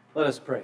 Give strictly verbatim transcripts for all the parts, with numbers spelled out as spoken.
Let us pray.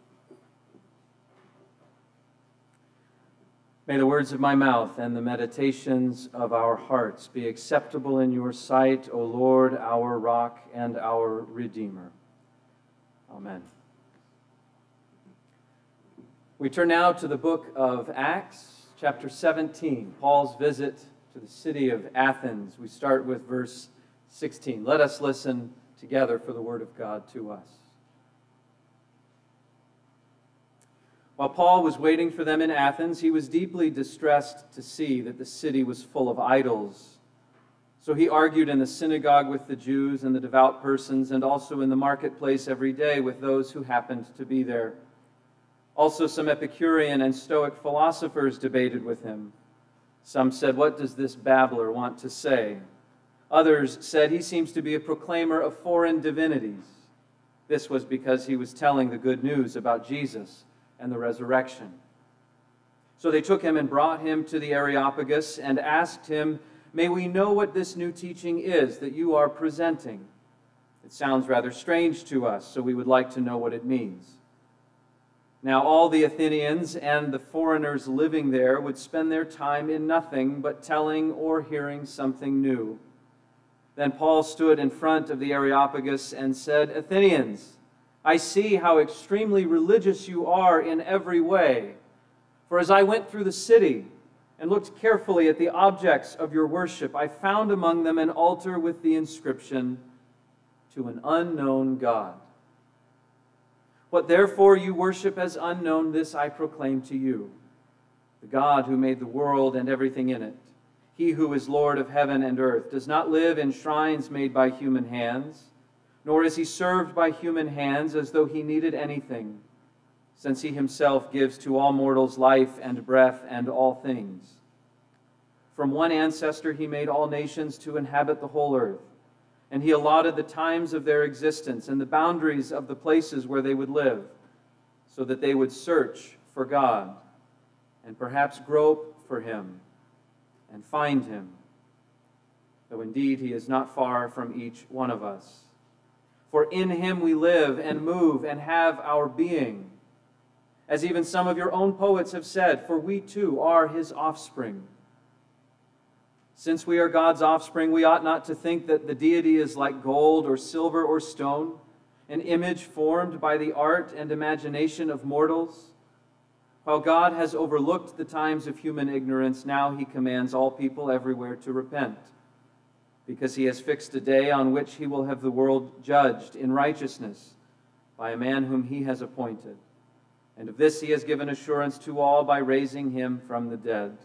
May the words of my mouth and the meditations of our hearts be acceptable in your sight, O Lord, our rock and our Redeemer. Amen. We turn now to the book of Acts, chapter seventeen, Paul's visit to the city of Athens. We start with verse sixteen. Let us listen together for the word of God to us. While Paul was waiting for them in Athens, he was deeply distressed to see that the city was full of idols. So he argued in the synagogue with the Jews and the devout persons, and also in the marketplace every day with those who happened to be there. Also some Epicurean and Stoic philosophers debated with him. Some said, "What does this babbler want to say?" Others said, "He seems to be a proclaimer of foreign divinities." This was because he was telling the good news about Jesus and the resurrection. So they took him and brought him to the Areopagus and asked him, "May we know what this new teaching is that you are presenting? It sounds rather strange to us, so we would like to know what it means." Now all the Athenians and the foreigners living there would spend their time in nothing but telling or hearing something new. Then Paul stood in front of the Areopagus and said, "Athenians, I see how extremely religious you are in every way. For as I went through the city and looked carefully at the objects of your worship, I found among them an altar with the inscription, 'To an unknown God.' What therefore you worship as unknown, this I proclaim to you. The God who made the world and everything in it, he who is Lord of heaven and earth, does not live in shrines made by human hands, nor is he served by human hands as though he needed anything, since he himself gives to all mortals life and breath and all things. From one ancestor he made all nations to inhabit the whole earth, and he allotted the times of their existence and the boundaries of the places where they would live, so that they would search for God, and perhaps grope for him, and find him, though indeed he is not far from each one of us. For in him we live and move and have our being. As even some of your own poets have said, for we too are his offspring. Since we are God's offspring, we ought not to think that the deity is like gold or silver or stone, an image formed by the art and imagination of mortals. While God has overlooked the times of human ignorance, now he commands all people everywhere to repent, because he has fixed a day on which he will have the world judged in righteousness by a man whom he has appointed. And of this he has given assurance to all by raising him from the dead."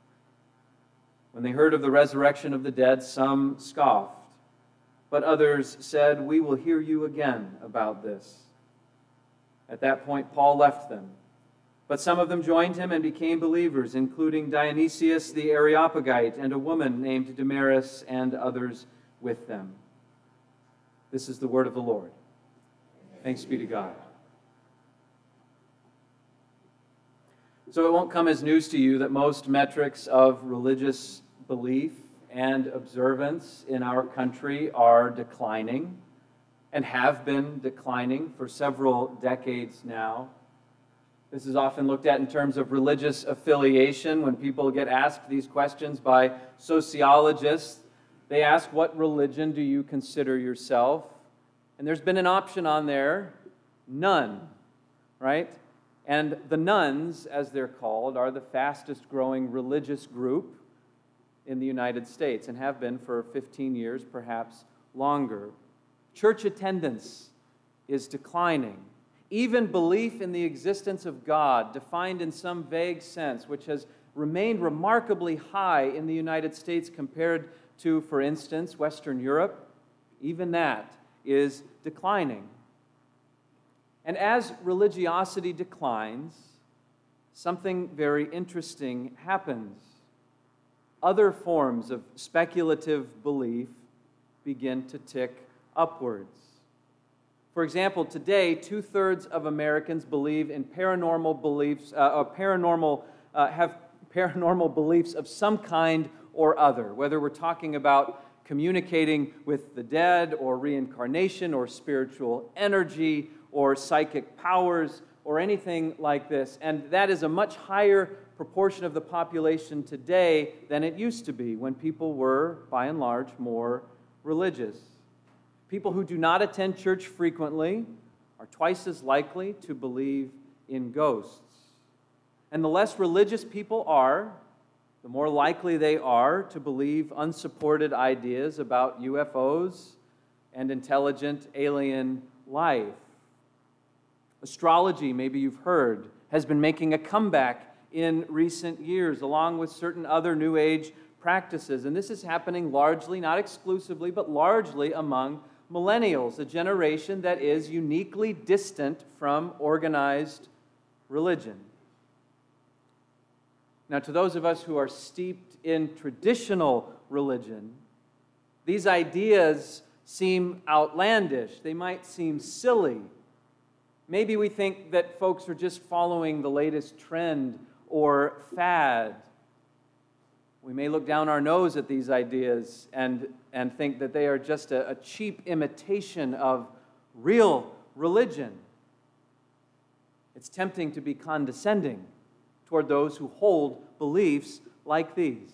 When they heard of the resurrection of the dead, some scoffed, but others said, "We will hear you again about this." At that point, Paul left them. But some of them joined him and became believers, including Dionysius the Areopagite and a woman named Damaris and others with them. This is the word of the Lord. Thanks be to God. So it won't come as news to you that most metrics of religious belief and observance in our country are declining and have been declining for several decades now. This is often looked at in terms of religious affiliation. When people get asked these questions by sociologists, they ask, "What religion do you consider yourself?" And there's been an option on there, none, right? And the nuns, as they're called, are the fastest growing religious group in the United States and have been for fifteen years, perhaps longer. Church attendance is declining. Even belief in the existence of God, defined in some vague sense, which has remained remarkably high in the United States compared to, for instance, Western Europe, even that is declining. And as religiosity declines, something very interesting happens. Other forms of speculative belief begin to tick upwards. For example, today, two-thirds of Americans believe in paranormal beliefs, uh, or paranormal, uh, have paranormal beliefs of some kind or other, whether we're talking about communicating with the dead or reincarnation or spiritual energy or psychic powers or anything like this. And that is a much higher proportion of the population today than it used to be when people were, by and large, more religious. People who do not attend church frequently are twice as likely to believe in ghosts. And the less religious people are, the more likely they are to believe unsupported ideas about U F Os and intelligent alien life. Astrology, maybe you've heard, has been making a comeback in recent years, along with certain other New Age practices. And this is happening largely, not exclusively, but largely among millennials, a generation that is uniquely distant from organized religion. Now, to those of us who are steeped in traditional religion, these ideas seem outlandish. They might seem silly. Maybe we think that folks are just following the latest trend or fad. We may look down our nose at these ideas and, and think that they are just a, a cheap imitation of real religion. It's tempting to be condescending toward those who hold beliefs like these.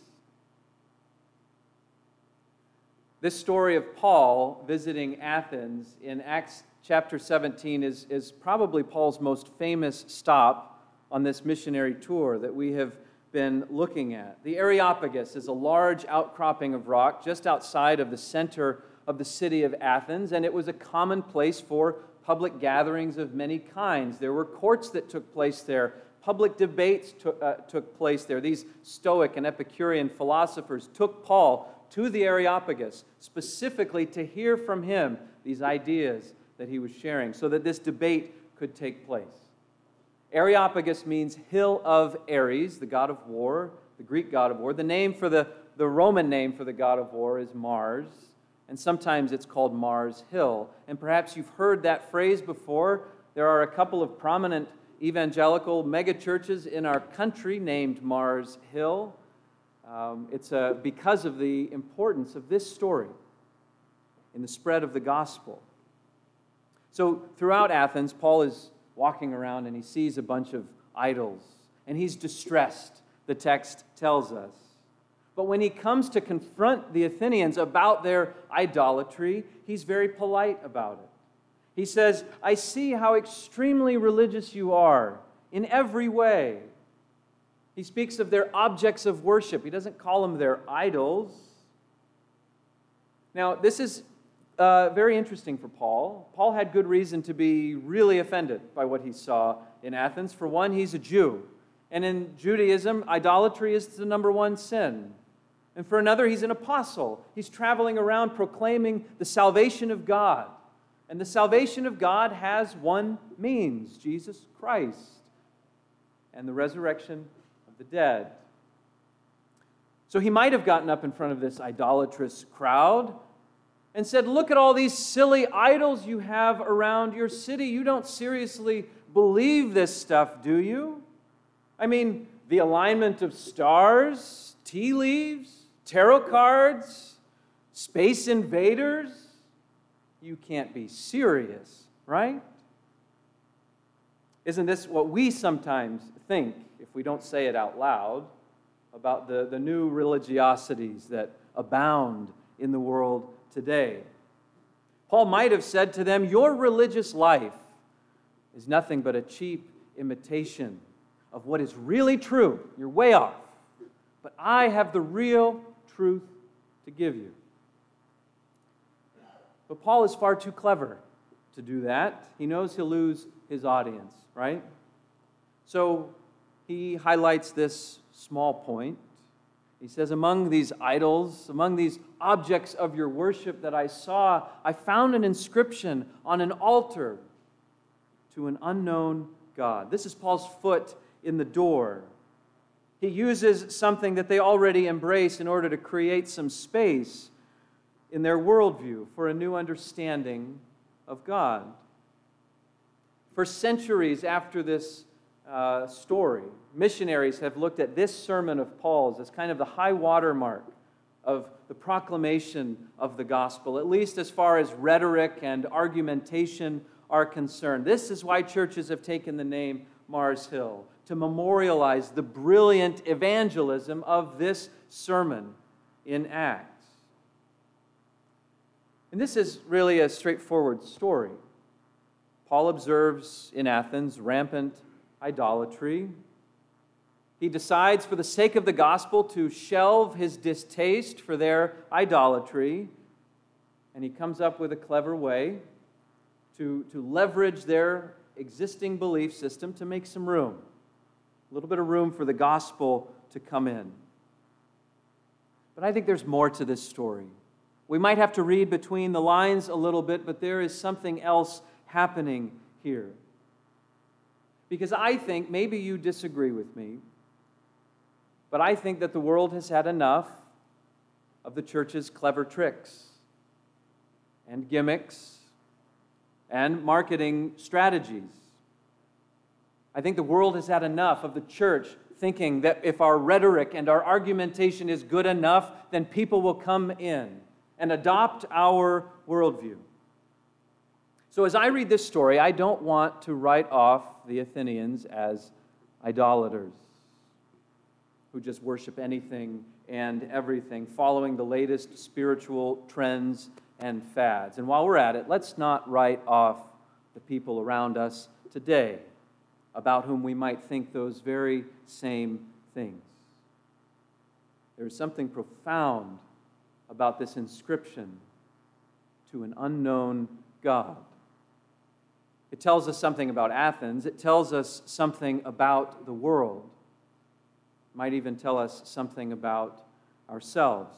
This story of Paul visiting Athens in Acts chapter seventeen is, is probably Paul's most famous stop on this missionary tour that we have been looking at. The Areopagus is a large outcropping of rock just outside of the center of the city of Athens, and it was a common place for public gatherings of many kinds. There were courts that took place there. Public debates took, uh, took place there. These Stoic and Epicurean philosophers took Paul to the Areopagus specifically to hear from him these ideas that he was sharing so that this debate could take place. Areopagus means hill of Ares, the god of war, the Greek god of war. The name for the, the Roman name for the god of war is Mars, and sometimes it's called Mars Hill. And perhaps you've heard that phrase before. There are a couple of prominent evangelical megachurches in our country named Mars Hill. Um, it's a, because of the importance of this story in the spread of the gospel. So throughout Athens, Paul is walking around and he sees a bunch of idols, and he's distressed, the text tells us. But when he comes to confront the Athenians about their idolatry, he's very polite about it. He says, I see how extremely religious you are in every way. He speaks of their objects of worship. He doesn't call them their idols. Now, this is uh, very interesting for Paul. Paul had good reason to be really offended by what he saw in Athens. For one, he's a Jew. And in Judaism, idolatry is the number one sin. And for another, he's an apostle. He's traveling around proclaiming the salvation of God. And the salvation of God has one means, Jesus Christ, and the resurrection of the dead. So he might have gotten up in front of this idolatrous crowd and said, look at all these silly idols you have around your city. You don't seriously believe this stuff, do you? I mean, the alignment of stars, tea leaves, tarot cards, space invaders. You can't be serious, right? Isn't this what we sometimes think, if we don't say it out loud, about the, the new religiosities that abound in the world today? Paul might have said to them, your religious life is nothing but a cheap imitation of what is really true. You're way off. But I have the real truth to give you. But Paul is far too clever to do that. He knows he'll lose his audience, right? So he highlights this small point. He says, among these idols, among these objects of your worship that I saw, I found an inscription on an altar to an unknown God. This is Paul's foot in the door. He uses something that they already embrace in order to create some space in their worldview for a new understanding of God. For centuries after this uh, story, missionaries have looked at this sermon of Paul's as kind of the high water mark of the proclamation of the gospel, at least as far as rhetoric and argumentation are concerned. This is why churches have taken the name Mars Hill, to memorialize the brilliant evangelism of this sermon in Acts. And this is really a straightforward story. Paul observes in Athens rampant idolatry. He decides, for the sake of the gospel, to shelve his distaste for their idolatry, and he comes up with a clever way to, to leverage their existing belief system to make some room, a little bit of room for the gospel to come in. But I think there's more to this story. We might have to read between the lines a little bit, but there is something else happening here. Because I think, maybe you disagree with me, but I think that the world has had enough of the church's clever tricks and gimmicks and marketing strategies. I think the world has had enough of the church thinking that if our rhetoric and our argumentation is good enough, then people will come in and adopt our worldview. So as I read this story, I don't want to write off the Athenians as idolaters who just worship anything and everything, following the latest spiritual trends and fads. And while we're at it, let's not write off the people around us today about whom we might think those very same things. There is something profound about this inscription to an unknown God. It tells us something about Athens. It tells us something about the world. It might even tell us something about ourselves.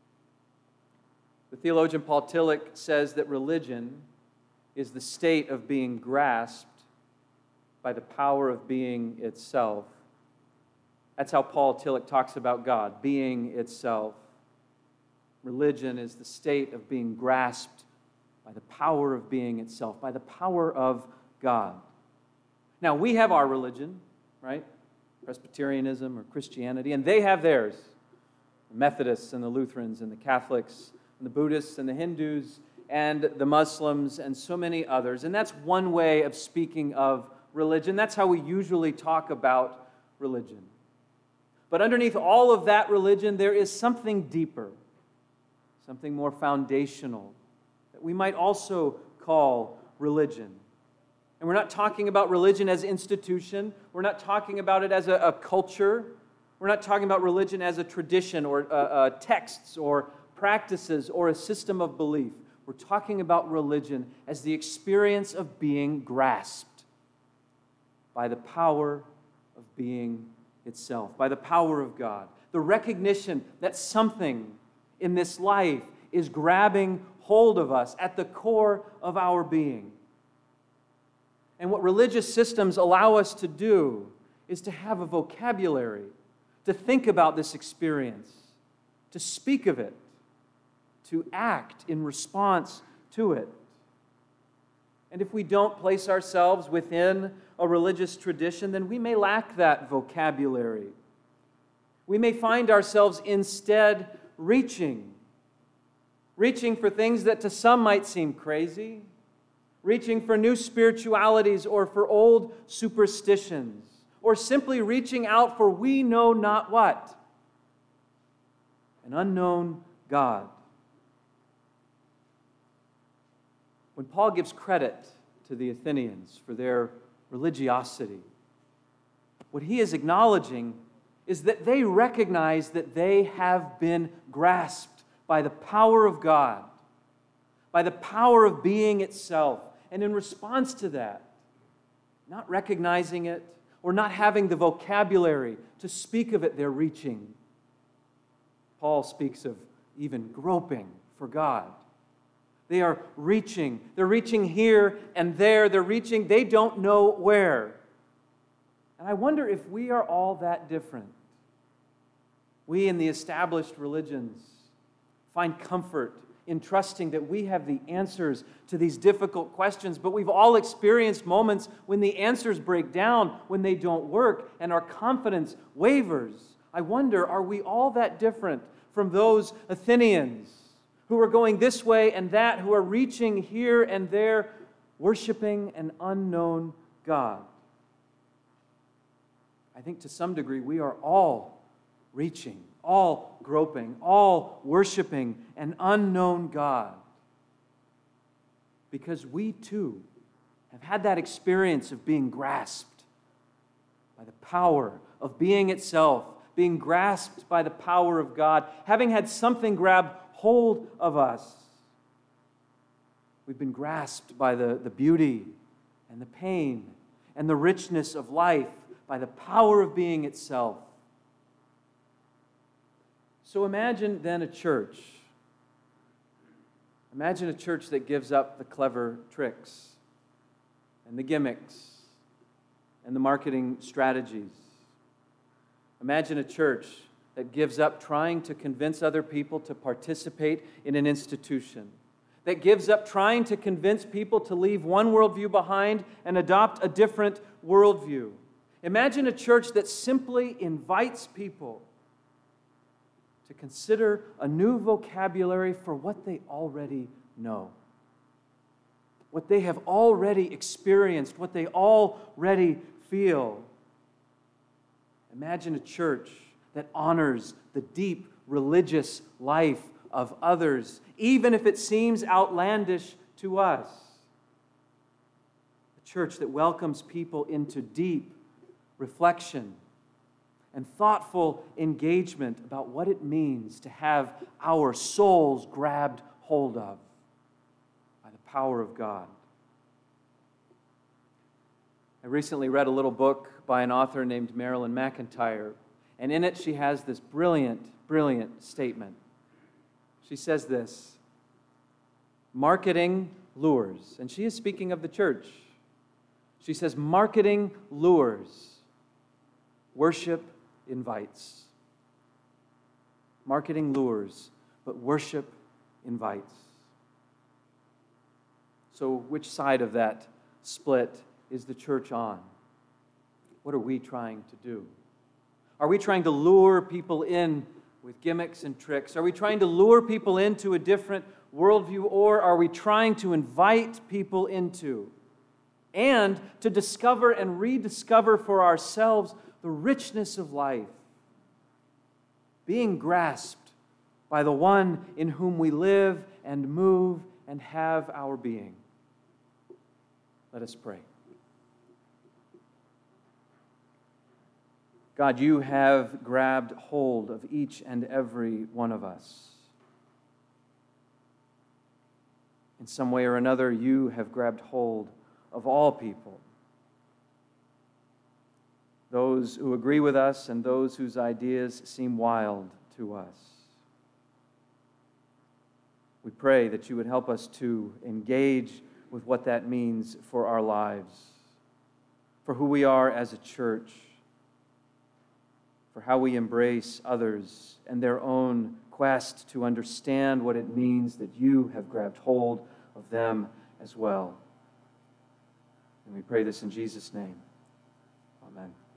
The theologian Paul Tillich says that religion is the state of being grasped by the power of being itself. That's how Paul Tillich talks about God, being itself. Religion is the state of being grasped by the power of being itself, by the power of God. Now, we have our religion, right? Presbyterianism or Christianity, and they have theirs. The Methodists and the Lutherans and the Catholics and the Buddhists and the Hindus and the Muslims and so many others. And that's one way of speaking of religion. That's how we usually talk about religion. But underneath all of that religion, there is something deeper, something more foundational that we might also call religion. And we're not talking about religion as institution. We're not talking about it as a, a culture. We're not talking about religion as a tradition or uh, uh, texts or practices or a system of belief. We're talking about religion as the experience of being grasped by the power of being itself, by the power of God. The recognition that something in this life is grabbing hold of us at the core of our being. And what religious systems allow us to do is to have a vocabulary, to think about this experience, to speak of it, to act in response to it. And if we don't place ourselves within a religious tradition, then we may lack that vocabulary. We may find ourselves instead reaching, reaching for things that to some might seem crazy, reaching for new spiritualities or for old superstitions, or simply reaching out for we know not what, an unknown God. When Paul gives credit to the Athenians for their religiosity, what he is acknowledging is that they recognize that they have been grasped by the power of God, by the power of being itself. And in response to that, not recognizing it or not having the vocabulary to speak of it, they're reaching. Paul speaks of even groping for God. They are reaching. They're reaching here and there. They're reaching, they don't know where. And I wonder if we are all that different. We in the established religions find comfort in trusting that we have the answers to these difficult questions, but we've all experienced moments when the answers break down, when they don't work, and our confidence wavers. I wonder, are we all that different from those Athenians who are going this way and that, who are reaching here and there, worshiping an unknown God. I think to some degree we are all reaching, all groping, all worshiping an unknown God. Because we too have had that experience of being grasped by the power of being itself, being grasped by the power of God, having had something grab hold of us. We've been grasped by the, the beauty and the pain and the richness of life, by the power of being itself. So imagine then a church. Imagine a church that gives up the clever tricks and the gimmicks and the marketing strategies. Imagine a church that gives up trying to convince other people to participate in an institution, that gives up trying to convince people to leave one worldview behind and adopt a different worldview. Imagine a church that simply invites people to consider a new vocabulary for what they already know, what they have already experienced, what they already feel. Imagine a church that honors the deep religious life of others, even if it seems outlandish to us. A church that welcomes people into deep reflection and thoughtful engagement about what it means to have our souls grabbed hold of by the power of God. I recently read a little book by an author named Marilyn McIntyre, and in it she has this brilliant, brilliant statement. She says this: marketing lures. And she is speaking of the church. She says, marketing lures. Worship invites. Marketing lures, but worship invites. So which side of that split is the church on? What are we trying to do? Are we trying to lure people in with gimmicks and tricks? Are we trying to lure people into a different worldview, or are we trying to invite people into and to discover and rediscover for ourselves the richness of life, being grasped by the one in whom we live and move and have our being? Let us pray. God, you have grabbed hold of each and every one of us. In some way or another, you have grabbed hold of all people. Those who agree with us and those whose ideas seem wild to us. We pray that you would help us to engage with what that means for our lives, for who we are as a church, for how we embrace others and their own quest to understand what it means that you have grabbed hold of them as well. And we pray this in Jesus' name. Amen.